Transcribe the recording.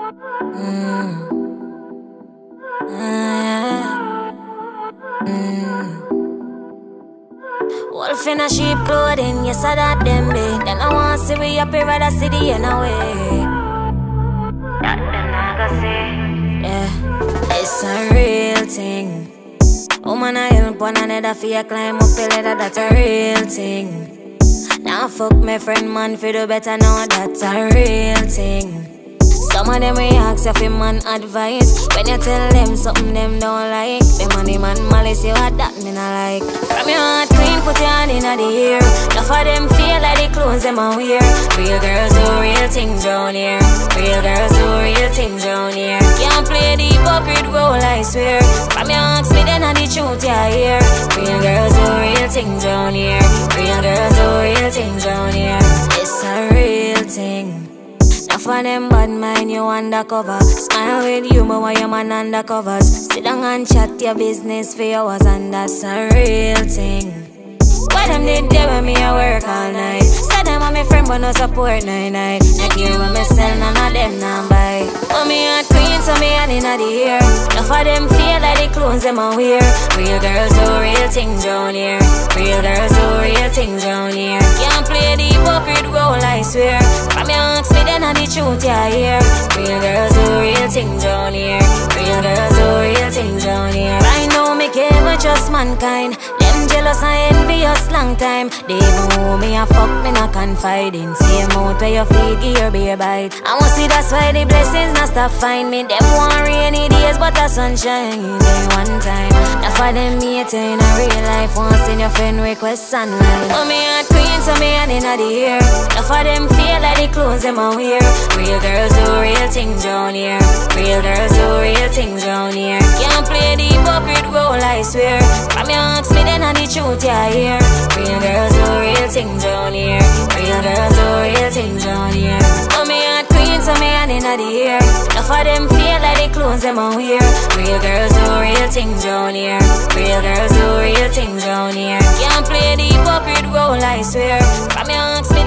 Wolf in a sheep clothing, yes I that them be. Then I want see we up here rather see the end away. That them I go see. Yeah, it's a real thing. Woman I help one another for you climb up a ladder, that's a real thing. Now fuck my friend man for the better know that's a real thing. Some of them we ask you for man advice. When you tell them something them don't like, them money man malice you what that me not like. From your heart clean, put your hand in the air. Enough of them feel like the clothes them a wear. Real girls do real things round here. Real girls do real things round here. Can't play the hypocrite role, I swear. From your ask me then the truth you hear. Real girls do real things round here. Real girls do real things round here. It's a real thing. For them bad mind, you undercover. Smile with you, but why you man undercovers? Sit down and chat your business for hours, and that's a real thing. Why them did there when me a work all night? Said them a me friend, but no support night. Neck here when me sell, none of them not buy. Oh, me a queen, so me hand in the air. Enough of them feel like the clones them a wear. Real girls do real things round here. Real girls do real things round here. Can't play the hypocrite role, I swear. From your ask me then the truth you hear. Real girls do real things round here. Real girls do real things round here. Right now me can't even trust mankind. Them jealous and envious long time. They even who me a fuck me not confide in. Same out where your feet give your beer bite. I want see that's why the blessings not stop find me. Them want rainy days but a sunshine. Then one time, that's why them hate you in a real life. Once in your friend request sunlight. Oh me a queen so me hand in the air. Enough of them feel like the clothes them a wear. Real girls do real things round here. Real girls do real things round here. Can't play the hypocrite role, I swear. From your ask me then the truth you hear. Real girls do real things round here. Real girls do real things round here. Oh me a queen so me hand in the air. Enough of them feel like the clothes them a wear. Real girls do real things round here. Real girls do real things round here. Can't play the hypocrite role, I swear. From your ask me